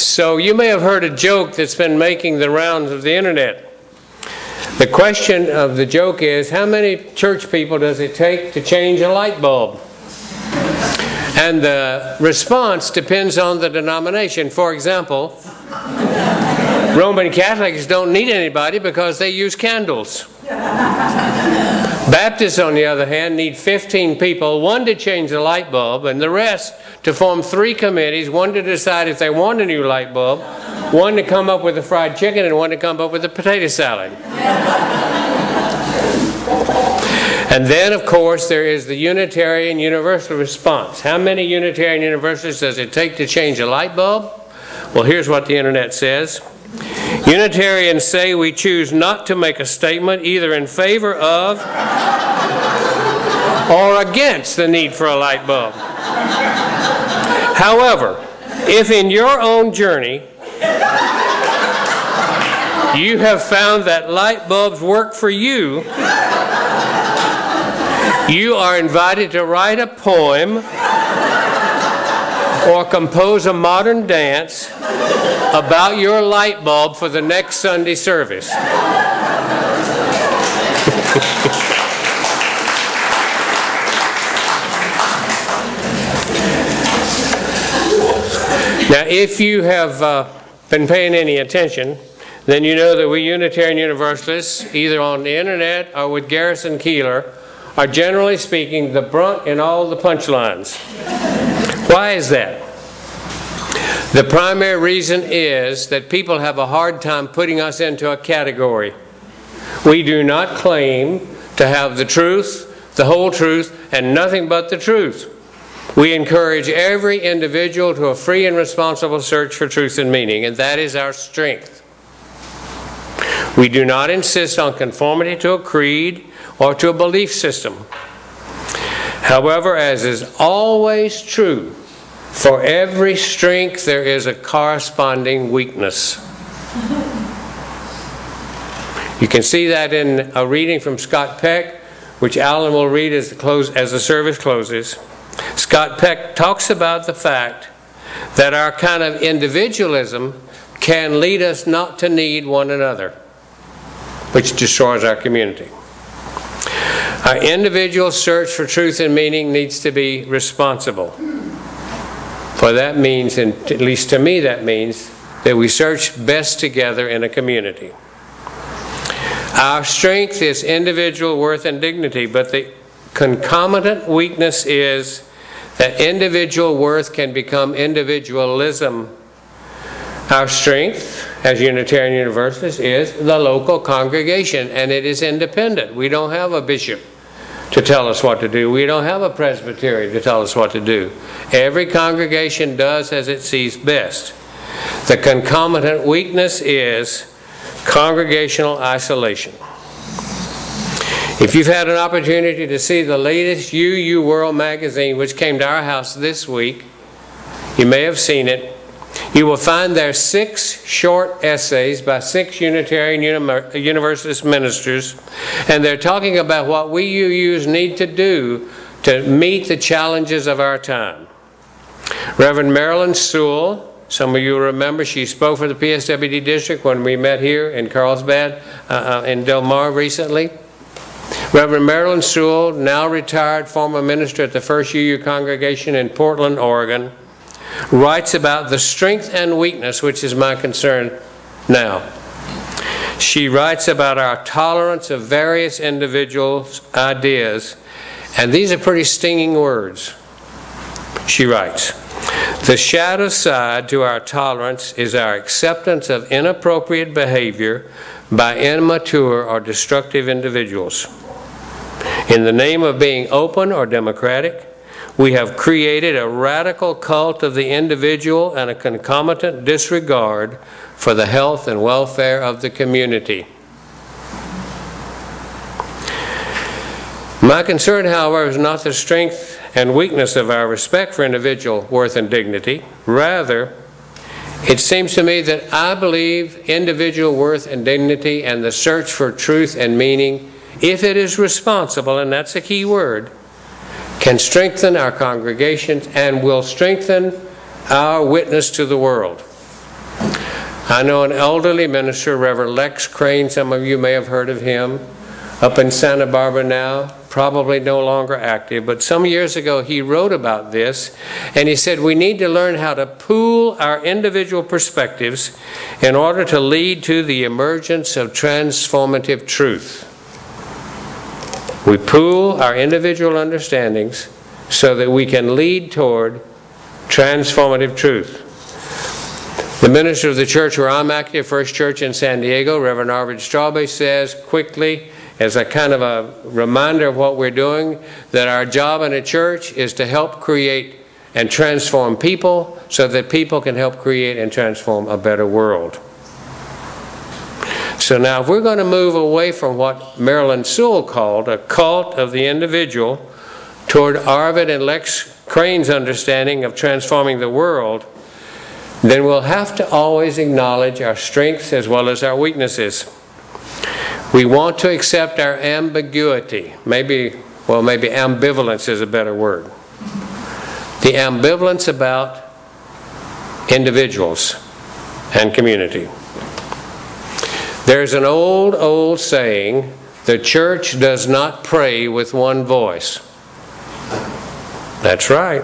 So you may have heard a joke that's been making the rounds of the internet. The question of the joke is, how many church people does it take to change a light bulb? And the response depends on the denomination. For example, Roman Catholics don't need anybody because they use candles. Baptists, on the other hand, need 15 people, one to change the light bulb, and the rest to form 3 committees, one to decide if they want a new light bulb, one to come up with a fried chicken, and one to come up with a potato salad. And then, of course, there is the Unitarian Universalist response. How many Unitarian Universalists does it take to change a light bulb? Well, here's what the internet says. Unitarians say we choose not to make a statement either in favor of or against the need for a light bulb. However, if in your own journey you have found that light bulbs work for you, you are invited to write a poem or compose a modern dance about your light bulb for the next Sunday service. Now, if you have been paying any attention, then you know that we Unitarian Universalists, either on the internet or with Garrison Keillor, are generally speaking the brunt in all the punchlines. Why is that? The primary reason is that people have a hard time putting us into a category. We do not claim to have the truth, the whole truth, and nothing but the truth. We encourage every individual to a free and responsible search for truth and meaning, and that is our strength. We do not insist on conformity to a creed or to a belief system. However, as is always true, for every strength there is a corresponding weakness. You can see that in a reading from Scott Peck, which Alan will read as the service closes. Scott Peck talks about the fact that our kind of individualism can lead us not to need one another, which destroys our community. Our individual search for truth and meaning needs to be responsible. For that means, and at least to me that means, that we search best together in a community. Our strength is individual worth and dignity, but the concomitant weakness is that individual worth can become individualism. Our strength as Unitarian Universalists is the local congregation, and it is independent. We don't have a bishop to tell us what to do. We don't have a presbytery to tell us what to do. Every congregation does as it sees best. The concomitant weakness is congregational isolation. If you've had an opportunity to see the latest UU World magazine, which came to our house this week, you may have seen it. You will find there 6 short essays by 6 Unitarian Universalist ministers, and they're talking about what we UUs need to do to meet the challenges of our time. Reverend Marilyn Sewell, some of you remember, she spoke for the PSWD district when we met here in Carlsbad, in Del Mar recently. Reverend Marilyn Sewell, now retired former minister at the First UU congregation in Portland, Oregon, writes about the strength and weakness, which is my concern now. She writes about our tolerance of various individuals' ideas, and these are pretty stinging words. She writes, "The shadow side to our tolerance is our acceptance of inappropriate behavior by immature or destructive individuals. In the name of being open or democratic, we have created a radical cult of the individual and a concomitant disregard for the health and welfare of the community." My concern, however, is not the strength and weakness of our respect for individual worth and dignity. Rather, it seems to me that I believe individual worth and dignity and the search for truth and meaning, if it is responsible, and that's a key word, can strengthen our congregations and will strengthen our witness to the world. I know an elderly minister, Reverend Lex Crane, some of you may have heard of him, up in Santa Barbara now, probably no longer active, but some years ago he wrote about this, and he said we need to learn how to pool our individual perspectives in order to lead to the emergence of transformative truth. We pool our individual understandings so that we can lead toward transformative truth. The minister of the church where I'm active, First Church in San Diego, Reverend Arvid Strawbey, says quickly, as a kind of a reminder of what we're doing, that our job in a church is to help create and transform people so that people can help create and transform a better world. So now if we're going to move away from what Marilyn Sewell called a cult of the individual toward Arvid and Lex Crane's understanding of transforming the world, then we'll have to always acknowledge our strengths as well as our weaknesses. We want to accept our ambiguity. Maybe ambivalence is a better word. The ambivalence about individuals and community. There's an old saying, the church does not pray with one voice. That's right.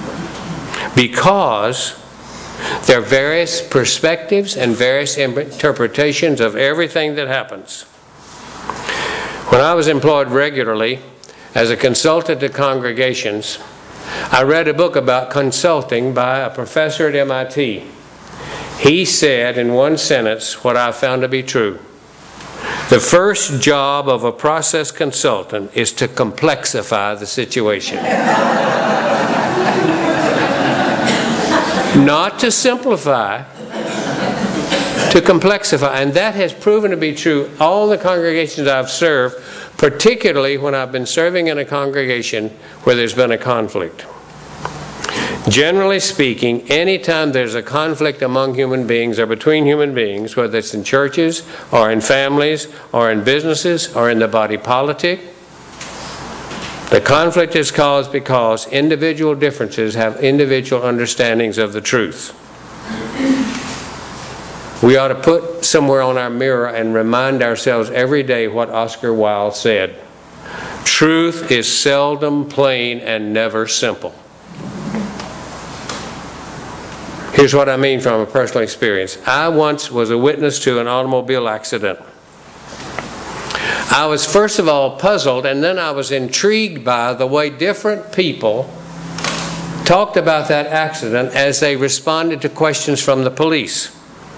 Because there are various perspectives and various interpretations of everything that happens. When I was employed regularly as a consultant to congregations, I read a book about consulting by a professor at MIT. He said in one sentence what I found to be true. The first job of a process consultant is to complexify the situation. Not to simplify, to complexify. And that has proven to be true all the congregations I've served, particularly when I've been serving in a congregation where there's been a conflict. Generally speaking, anytime there's a conflict among human beings or between human beings, whether it's in churches or in families or in businesses or in the body politic, the conflict is caused because individual differences have individual understandings of the truth. We ought to put somewhere on our mirror and remind ourselves every day what Oscar Wilde said. Truth is seldom plain and never simple. Here's what I mean from a personal experience. I once was a witness to an automobile accident. I was first of all puzzled, and then I was intrigued by the way different people talked about that accident as they responded to questions from the police.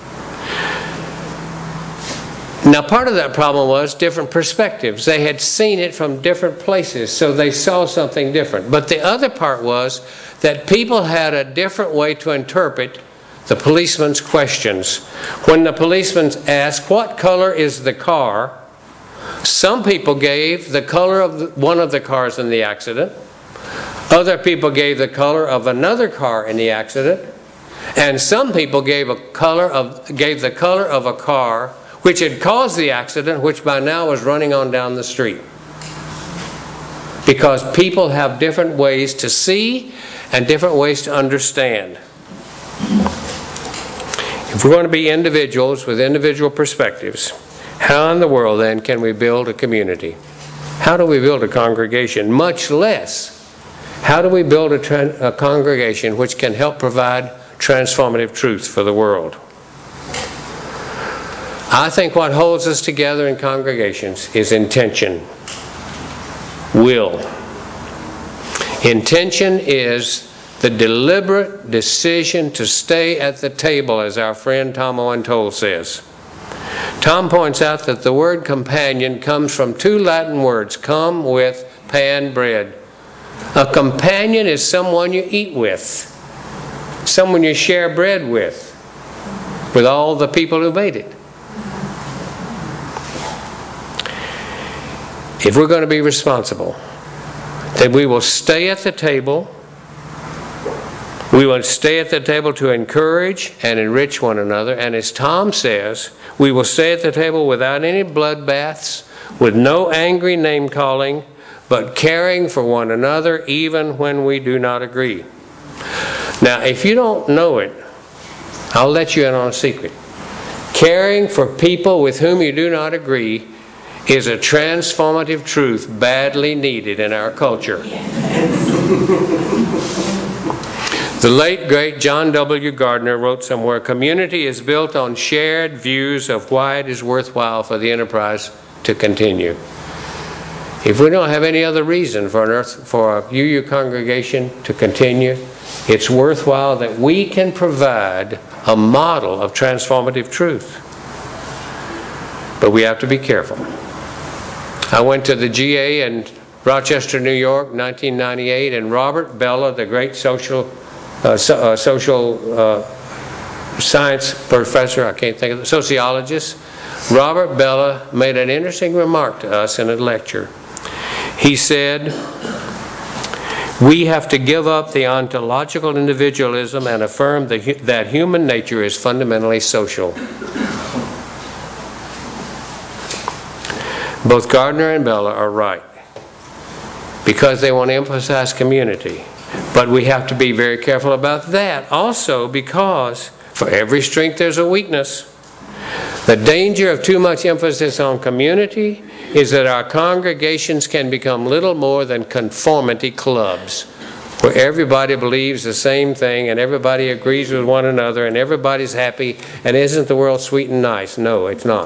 Now, part of that problem was different perspectives. They had seen it from different places, so they saw something different. But the other part was that people had a different way to interpret the policeman's questions. When the policeman asked, "What color is the car?" some people gave the color of one of the cars in the accident. Other people gave the color of another car in the accident. And some people gave the color of a car which had caused the accident, which by now was running on down the street. Because people have different ways to see and different ways to understand. If we're going to be individuals with individual perspectives, how in the world then can we build a community? How do we build a congregation? Much less, how do we build a congregation which can help provide transformative truth for the world? I think what holds us together in congregations is intention, will. Intention is the deliberate decision to stay at the table, as our friend Tom Owen Toll says. Tom points out that the word companion comes from two Latin words, come with, pan, bread. A companion is someone you eat with, someone you share bread with all the people who made it. If we're going to be responsible, then we will stay at the table. We will stay at the table to encourage and enrich one another. And as Tom says, we will stay at the table without any bloodbaths, with no angry name-calling, but caring for one another even when we do not agree. Now, if you don't know it, I'll let you in on a secret. Caring for people with whom you do not agree is a transformative truth badly needed in our culture. The late, great John W. Gardner wrote somewhere, "Community is built on shared views of why it is worthwhile for the enterprise to continue." If we don't have any other reason for a UU congregation to continue, it's worthwhile that we can provide a model of transformative truth. But we have to be careful. I went to the GA in Rochester, New York, 1998, and Robert Bellah, the great social science professor, I can't think of the sociologist, Robert Bellah made an interesting remark to us in a lecture. He said, "We have to give up the ontological individualism and affirm that human nature is fundamentally social." Both Gardner and Bellah are right, because they want to emphasize community. But we have to be very careful about that. Also, because for every strength there's a weakness. The danger of too much emphasis on community is that our congregations can become little more than conformity clubs, where everybody believes the same thing and everybody agrees with one another and everybody's happy, and isn't the world sweet and nice? No, it's not.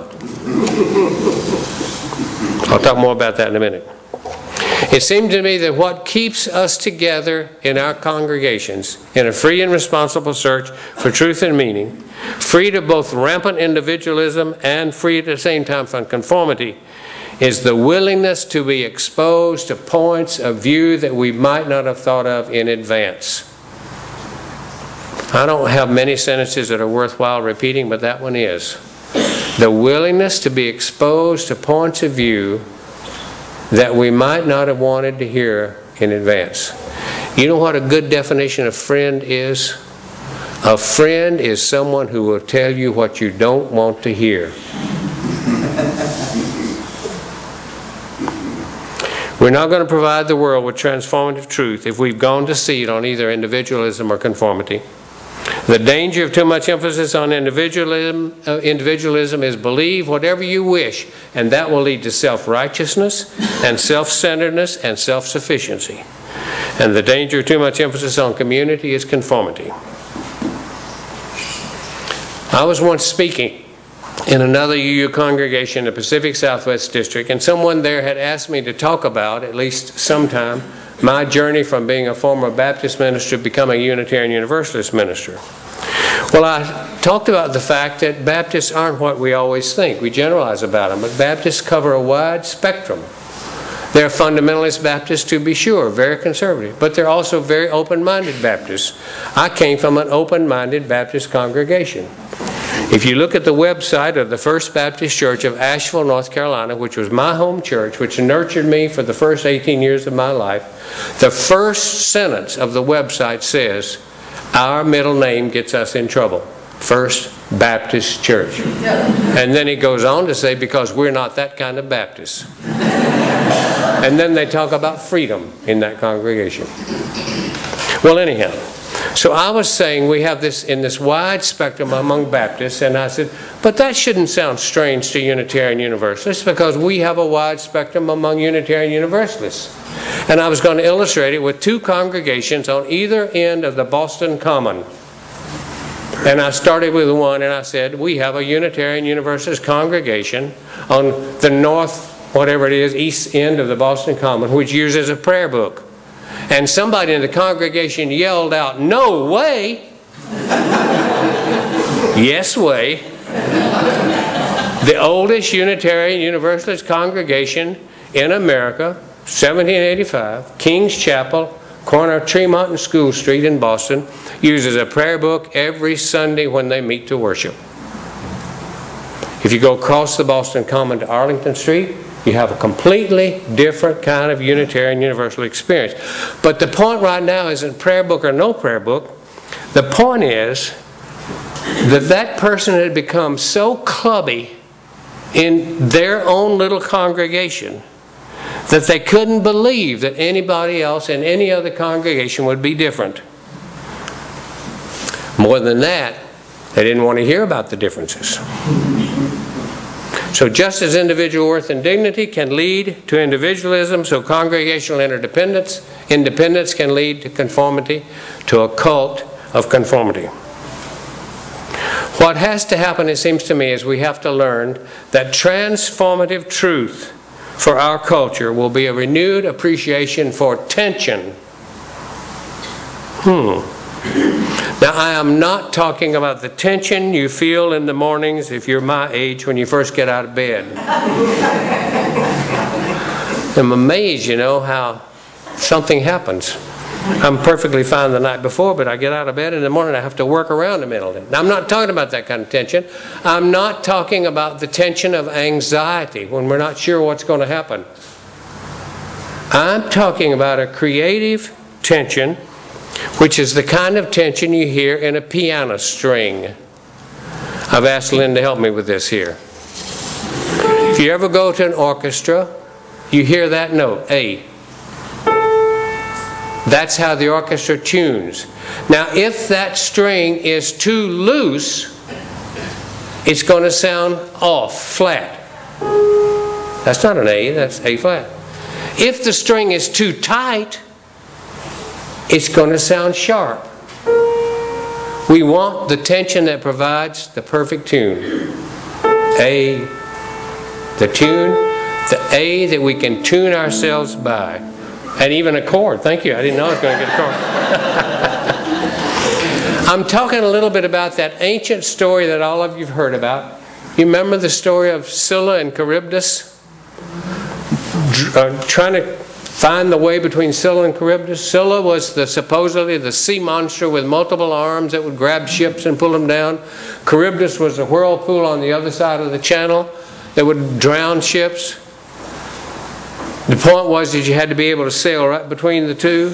I'll talk more about that in a minute. It seemed to me that what keeps us together in our congregations in a free and responsible search for truth and meaning, free to both rampant individualism and free at the same time from conformity, is the willingness to be exposed to points of view that we might not have thought of in advance. I don't have many sentences that are worthwhile repeating, but that one is. The willingness to be exposed to points of view that we might not have wanted to hear in advance. You know what a good definition of friend is? A friend is someone who will tell you what you don't want to hear. We're not going to provide the world with transformative truth if we've gone to seed on either individualism or conformity. The danger of too much emphasis on individualism is believe whatever you wish, and that will lead to self-righteousness and self-centeredness and self-sufficiency. And the danger of too much emphasis on community is conformity. I was once speaking in another UU congregation in the Pacific Southwest District, and someone there had asked me to talk about, at least sometime, my journey from being a former Baptist minister to becoming a Unitarian Universalist minister. Well, I talked about the fact that Baptists aren't what we always think. We generalize about them, but Baptists cover a wide spectrum. They're fundamentalist Baptists, to be sure, very conservative, but they're also very open-minded Baptists. I came from an open-minded Baptist congregation. If you look at the website of the First Baptist Church of Asheville, North Carolina, which was my home church, which nurtured me for the first 18 years of my life, the first sentence of the website says, "Our middle name gets us in trouble. First Baptist Church." And then it goes on to say, because we're not that kind of Baptist. And then they talk about freedom in that congregation. Well, anyhow. So I was saying we have this in this wide spectrum among Baptists, and I said, but that shouldn't sound strange to Unitarian Universalists because we have a wide spectrum among Unitarian Universalists. And I was going to illustrate it with two congregations on either end of the Boston Common. And I started with one and I said, we have a Unitarian Universalist congregation on the north, whatever it is, east end of the Boston Common, which uses a prayer book. And somebody in the congregation yelled out, "No way!" Yes way. The oldest Unitarian Universalist congregation in America, 1785, King's Chapel, corner of Tremont and School Street in Boston, uses a prayer book every Sunday when they meet to worship. If you go across the Boston Common to Arlington Street, you have a completely different kind of Unitarian Universal experience. But the point right now isn't prayer book or no prayer book. The point is that that person had become so clubby in their own little congregation that they couldn't believe that anybody else in any other congregation would be different. More than that, They didn't want to hear about the differences. So just as individual worth and dignity can lead to individualism, so congregational independence can lead to conformity, to a cult of conformity. What has to happen, it seems to me, is we have to learn that transformative truth for our culture will be a renewed appreciation for tension. Now, I am not talking about the tension you feel in the mornings if you're my age when you first get out of bed. I'm amazed, how something happens. I'm perfectly fine the night before, but I get out of bed in the morning, I have to work around a minute. Now, I'm not talking about that kind of tension. I'm not talking about the tension of anxiety when we're not sure what's going to happen. I'm talking about a creative tension, which is the kind of tension you hear in a piano string. I've asked Lynn to help me with this here. If you ever go to an orchestra, you hear that note, A. That's how the orchestra tunes. Now, if that string is too loose, it's going to sound off, flat. That's not an A, that's A flat. If the string is too tight, it's going to sound sharp. We want the tension that provides the perfect tune. A, the tune, the A that we can tune ourselves by. And even a chord. Thank you. I didn't know I was going to get a chord. I'm talking a little bit about that ancient story that all of you have heard about. You remember the story of Scylla and Charybdis? Trying to find the way between Scylla and Charybdis. Scylla was supposedly the sea monster with multiple arms that would grab ships and pull them down. Charybdis was a whirlpool on the other side of the channel that would drown ships. The point was that you had to be able to sail right between the two.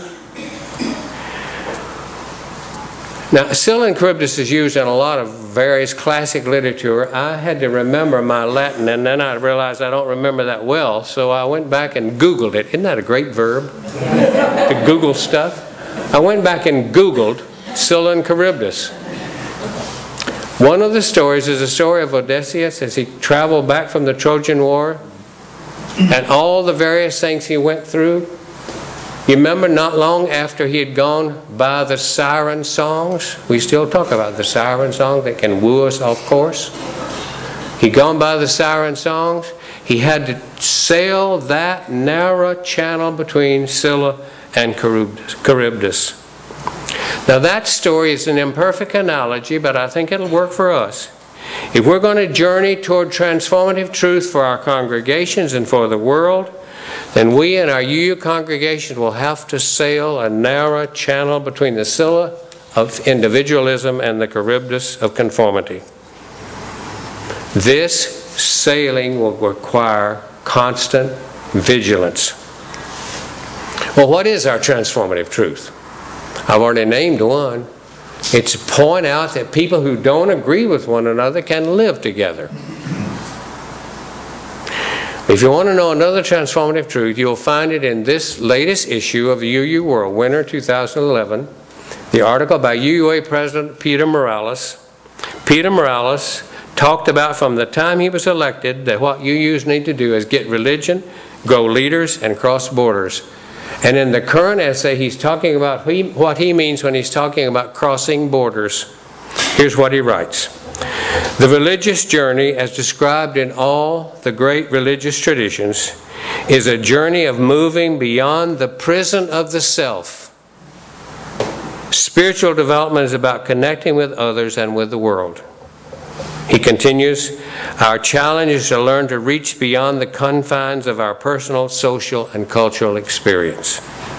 Now, Scylla and Charybdis is used in a lot of various classic literature. I had to remember my Latin, and then I realized I don't remember that well, so I went back and Googled it. Isn't that a great verb? To Google stuff? I went back and Googled Scylla and Charybdis. One of the stories is a story of Odysseus as he traveled back from the Trojan War, and all the various things he went through. You remember not long after he had gone by the siren songs? We still talk about the siren song that can woo us off course. He'd gone by the siren songs. He had to sail that narrow channel between Scylla and Charybdis. Now that story is an imperfect analogy, but I think it'll work for us. If we're going to journey toward transformative truth for our congregations and for the world, then we in our UU congregation will have to sail a narrow channel between the Scylla of individualism and the Charybdis of conformity. This sailing will require constant vigilance. Well, what is our transformative truth? I've already named one. It's to point out that people who don't agree with one another can live together. If you want to know another transformative truth, you'll find it in this latest issue of the UU World, Winter 2011, the article by UUA President Peter Morales. Peter Morales talked about from the time he was elected that what UUs need to do is get religion, grow leaders, and cross borders. And in the current essay, he's talking about what he means when he's talking about crossing borders. Here's what he writes. The religious journey, as described in all the great religious traditions, is a journey of moving beyond the prison of the self. Spiritual development is about connecting with others and with the world. He continues, our challenge is to learn to reach beyond the confines of our personal, social, and cultural experience.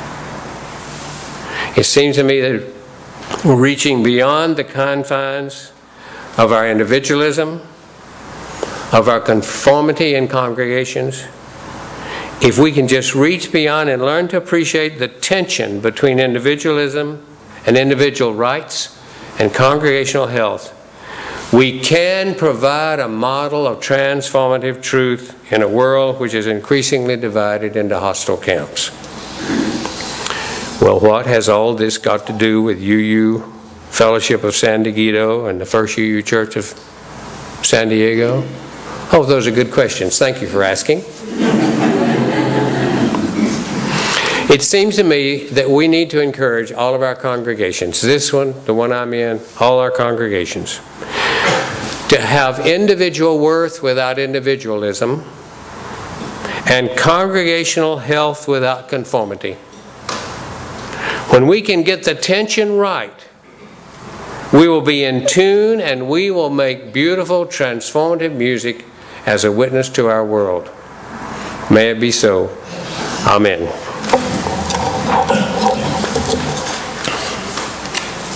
It seems to me that we're reaching beyond the confines of our individualism, of our conformity in congregations. If we can just reach beyond and learn to appreciate the tension between individualism and individual rights and congregational health, we can provide a model of transformative truth in a world which is increasingly divided into hostile camps. Well, what has all this got to do with UU Fellowship of San Diego and the First UU Church of San Diego? Oh, those are good questions. Thank you for asking. It seems to me that we need to encourage all of our congregations, this one, the one I'm in, all our congregations, to have individual worth without individualism and congregational health without conformity. When we can get the tension right, we will be in tune and we will make beautiful, transformative music as a witness to our world. May it be so. Amen.